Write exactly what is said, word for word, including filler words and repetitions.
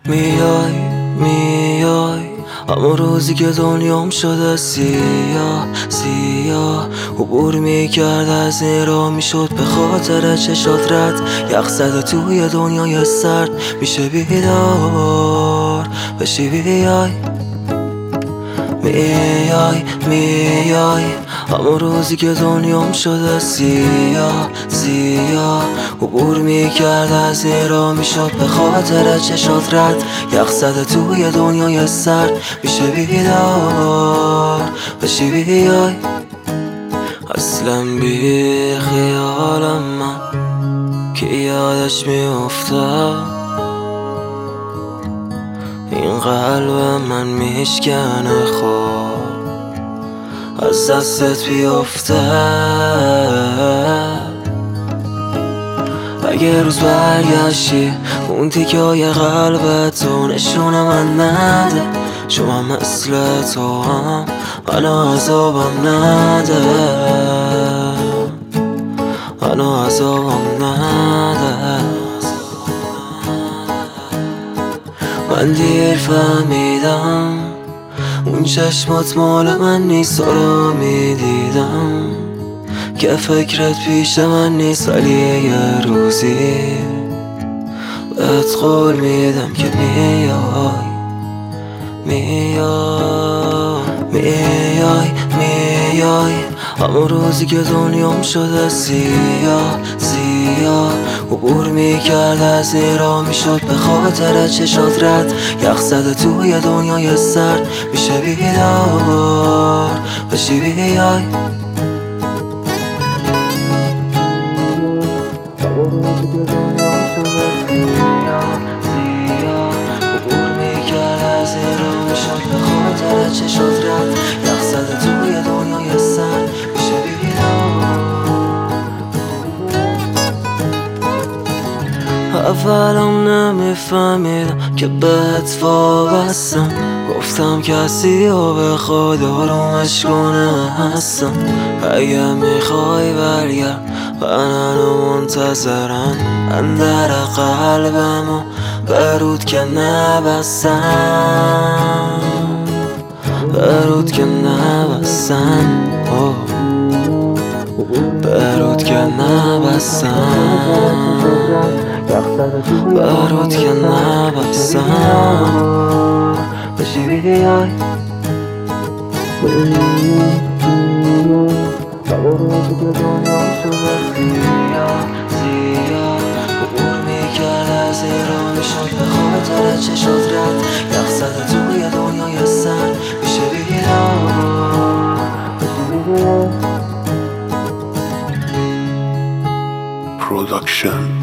میای میای همون روزی که دنیام شده سیاه سیاه عبور میکرد از این راه میشد به خاطر چشات رد یخ زده توی دنیای سرد میشه بیدار بشی بیای میای میای همون روزی که دنیام شده سیاه سیاه عبور میکرد از این راه میشد به خاطر چشات رد یخ زده توی دنیای سرد میشه بیدار بشی بیای اصلا بی خیالم من که یادش میافتم این قلب من میشکنه خواب از دستت بیفته اگه روز برگشتی اون تیکای قلبتو نشونه من نده چون من مثل تو هم منو عذابم نده منو عذابم نده من دیر فهمیدم اون چشمات مال من نیست رو میدیدم که فکرت پیش من نیست ولی یه روزی بهت قول میدم که میای میای میای میای همون روزی که دنیام شده سیاه سیاه عبور میکرد از این راه میشد به خاطر چشات رد یخ زده توی دنیای سرد میشه بیدار بشی بیای چشات رد یخ زده توی دنیای سرد میشه بیدار اولم نمیفهمیدم که بهت وابستم گفتم کسی رو بخواد آرومش کنه هستم اگه میخوای برگرد منو منتظرم اندر قلبمو برود که نبستم برود که نبستم برود که نبستم برود که نبستم بشی بیای روزی که دنیام شده سیاه سیاه عبور میکرد از این راه میشد به خاطر چشات رد یخ زده توی دنیای سرد میشه بیدار Production